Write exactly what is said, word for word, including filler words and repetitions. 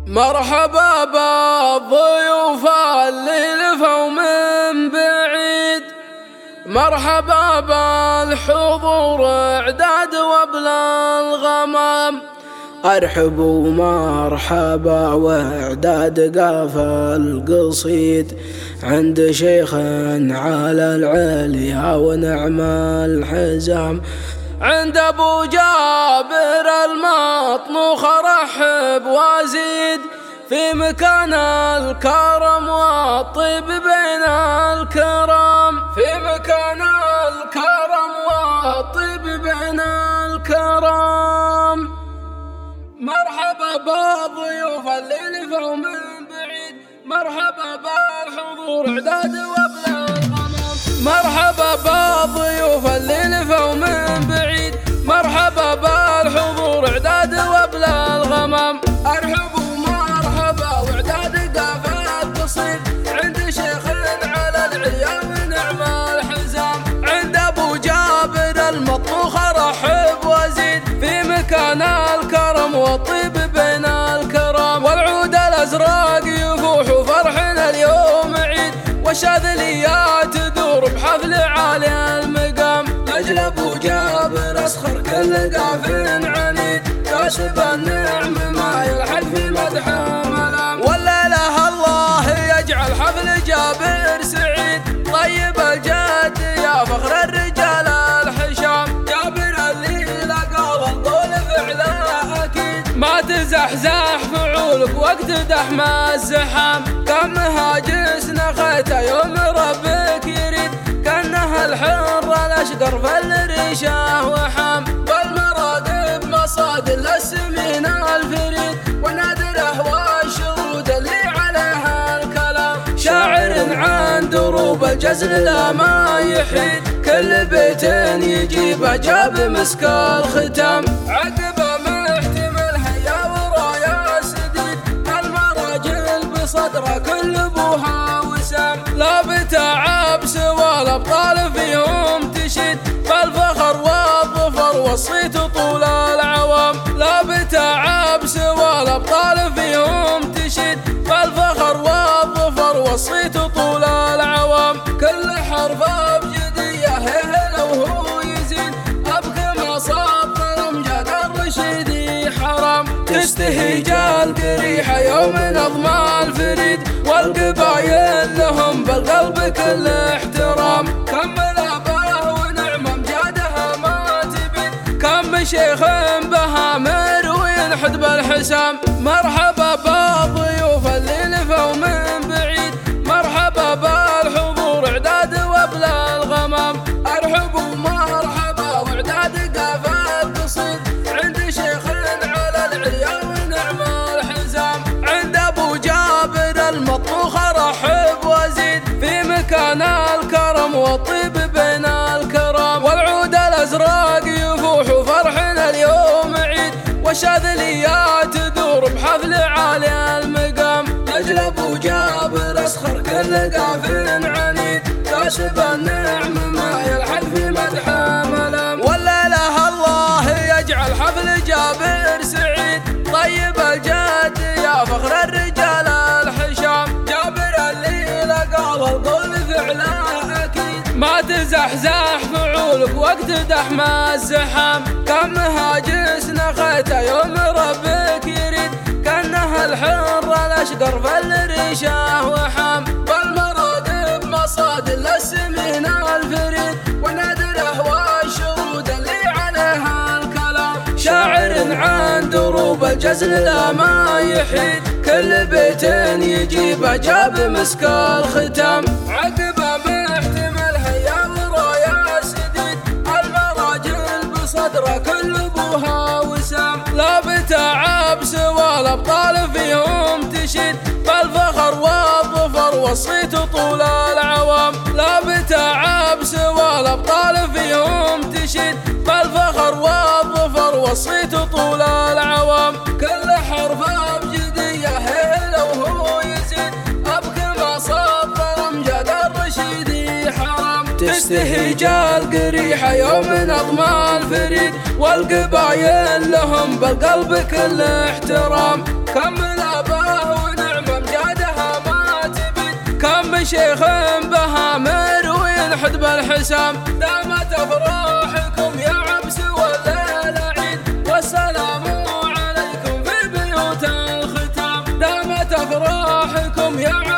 مرحبا بالضيوف اللي لفوا من بعيد، مرحبا بالحضور اعداد وبلا الغمام. ارحبوا مرحبا واعداد قافا القصيد عند شيخ على العليا ونعم الحزام. عند ابو جابر المطنوخ رحب وازيد في مكان الكرم والطيب بين الكرام. في مكان الكرم والطيب بين الكرام. مرحبا بالضيوف اللي لفوا من بعيد، مرحبا بالحضور اعداد وبلا الغمام. مرحبا بالضيوف اللي لفوا من بعيد، مرحبا بالحضور اعداد وبلا الغمام. ارحبوا مرحبا واعداد قافا القصيد عند شيخ على العليا ونعم الحزام. عند ابو جابر المطبوخ رحب وزيد في مكان الكرم والطيب بين الكرام. والعود الازرق يفوح وفرحنا اليوم عيد، والشاذليات تدور بحفل عالي المقام. لاجل ابو جابر اسخر كل قاف عنيد، كاشف النعم ما يلحد في مدح ملام. والليله الله يجعل حفل جابر سعيد، طيب الجد يا فخر الرجال الحشام. جابر اللي لقى القول فعله اكيد، ما تزحزح فعولك وقت دحم الزحام. كم هاجس نخيته يوم ربك يريد، كانه الحر الاشقر فالريشه وحام. بالمراقب مصاد السمين الفريد، ونادره والشرود اللي عليها الكلام. شاعر عن دروب الجزل لا ما يحيد، كل بيت يجيبه جاب مسك الختام. عقبه محتمل هيا ورايا سديد، المراجل بصدره كل ابوها وسام. لا بتعب سوى الابطال فيهم تشيد، فالفخر والظفر والصيت طول العوام. لا بتعب سوى الابطال فيهم تشيد، فالفخر والظفر والصيت طول العوام. كل حرف ابجديه هنا وهو يزيد، ابكى مصاب امجاد الرشيدي حرام. تستهي جال قريحه يوم نظم الفريد، والقبايل لهم بالقلب كل احترام. كم الاباه ونعم امجادها ما تبيد، كم شيخ بهامر وينحد بالحسام. مرحبا بالضيوف اللي لفوا من بعيد، مرحبا بالحضور اعداد وبلا الغمام. ارحبوا مرحبا واعداد قافا القصيد عند شيخ على العليا ونعم الحزام. عند ابو جابر المطبوخ رحب وزيد في مكان الكرم والطيب بين الكرام. والعود الازرق يفوح وفرحنا اليوم عيد، والشاذليات تدور بحفل عالي المقام. لاجل ابو جابر اسخر كل قاف عنيد، كاشف النعم ما يلحد في مدح ملام. والليله الله يجعل حفل جابر سعيد، طيب الجد يا فخر الرجال الحشام. جابر اللي لقى القول فعله اكيد، ما تزحزح فعولك وقت دحم الزحام. كم هاجس نخيته يوم ربك يريد، كانه الحر الاشقر فالريشه وحام. بالمراقب مصاد السمين الفريد، ونادره والشرود اللي عليها الكلام. شاعر عن دروب الجزل لا ما يحيد، كل بيت يجيبه جاب مسك الختام. عقبه محتمل هيا ورايا سديد، المراجل بصدره كل ابوها وسام. لا بتعب سوى الابطال فيهم تشيد، فالفخر والظفر والصيت طول العوام. لا بتعب سوى الابطال فيهم تشيد، فالفخر والظفر والصيت طول العوام. كل حرف ابجديه هنا وهو يزيد، ابكى مصاب امجاد الرشيدي حرام. تستهج القريحة يوم نظم الفريد، والقبايل لهم بالقلب كل احترام. كم من أباه ونعمة مجادها ما تبيد، كم من شيخ بهامر وينحد بالحسام. دامت أفراحكم يا عبس والليل عيد، والسلام عليكم في بيوت الختام. دامت أفراحكم يا عبس